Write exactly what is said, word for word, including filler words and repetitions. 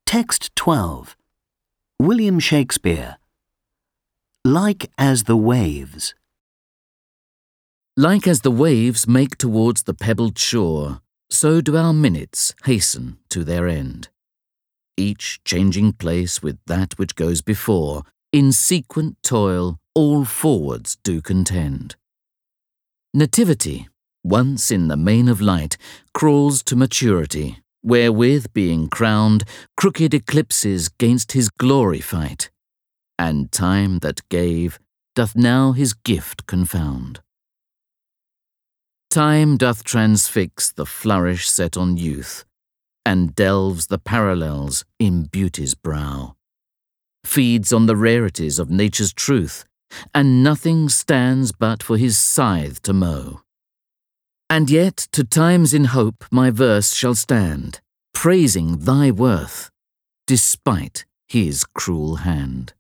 Text twelve. William Shakespeare. Like as the waves. Like as the waves make towards the pebbled shore, so do our minutes hasten to their end. Each changing place with that which goes before, in sequent toil all forwards do contend. Nativity, once in the main of light, crawls to maturity, wherewith being crowned, crooked eclipses gainst his glory fight, and time that gave doth now his gift confound. Time doth transfix the flourish set on youth, and delves the parallels in beauty's brow, feeds on the rarities of nature's truth, and nothing stands but for his scythe to mow. And yet to times in hope my verse shall stand, praising thy worth, despite his cruel hand.